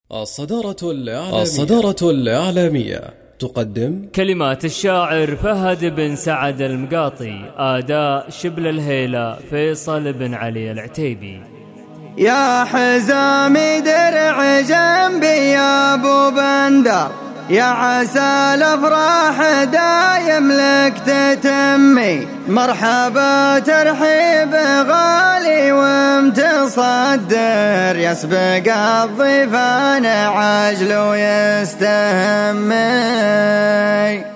الصدارة الإعلامية تقدم كلمات الشاعر فهد بن سعد المقاطي، أداء شبل الهيلة فيصل بن علي العتيبي. يا حزامي درع جنبي يا ابو بندر، يا عسى الافراح دايم لك تتمي، مرحبا ترحيب غالي ومتصدر، يسبق الضيفان عجل ويستهمي.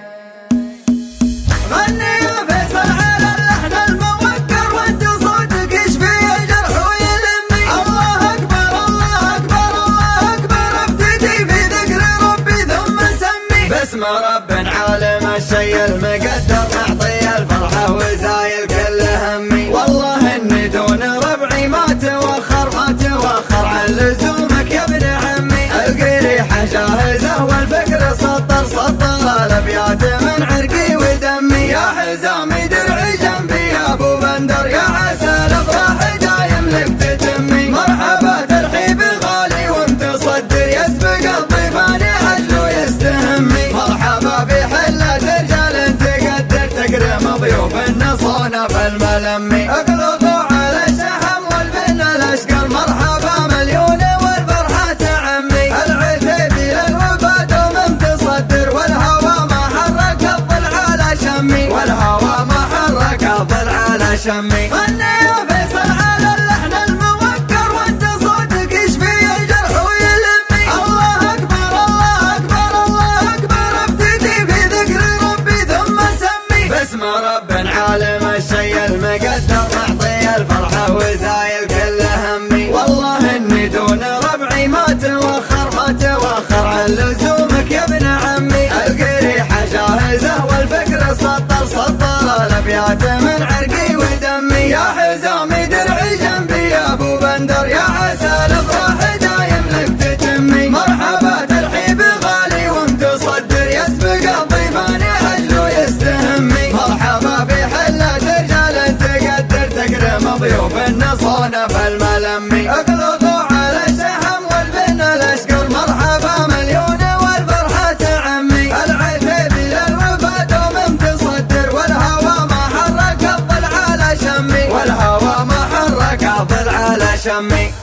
اسم رب عالم الشيء المقدر، معطي الفرحة وزايل كل همي، والله اني دون ربعي ما توخر عن لزومك يا ابن عمي. القريحة جاهزة والفكر سطر الابيات من عرقي ودمي، يا حزامي درع جنبي يا ابو بندر، يا عسى الافراح دايم لك تتمي، مرحبا ترحيب غالي ومتصدر، يسبق الضيفان عجل ويستهمي، مرحبا في حلة رجال تقدر تكرم ضيوف النصونف الملمي، اقلقوا على الشحم والبن الاشقر، مرحبا مليون والفرحة تعمي، العتيبي للوفاد ومتصدر، والهوى ما حرك الضلع على شمي، والهوى ما حرك الضلع على شمي. غني يا فيصل على اللحن الموكر، وانت صوتك يشفي الجرح ويلمي، الله اكبر الله اكبر الله اكبر، ابتدي في ذكر ربي ثم سمي، باسم رب عالم الشيء المقدر، معطي الفرحة وزايل كل همي، والله اني دون ربعي ما توخر عن لزومك يا ابن عمي. القريحة جاهزة والفكر سطر الابيات من عرقي ودمي، يا حزامي درع جنبي يا ابو بندر، يا عسى الافراح دايم لك تتمي، مرحبا ترحيب غالي ومتصدر، يسبق الضيفان عجل ويستهمي، مرحبا في حلة رجال تقدر تكرم ضيوف النصونف الملمي، اقلقوا على الشحم والبن الاشقر، مرحبا مليون والفرحة تعمي، العتيبي للوفاد ومتصدر، والهوى ما حرك الضلع على شمي، والهوى ما حرك الضلع على شمي.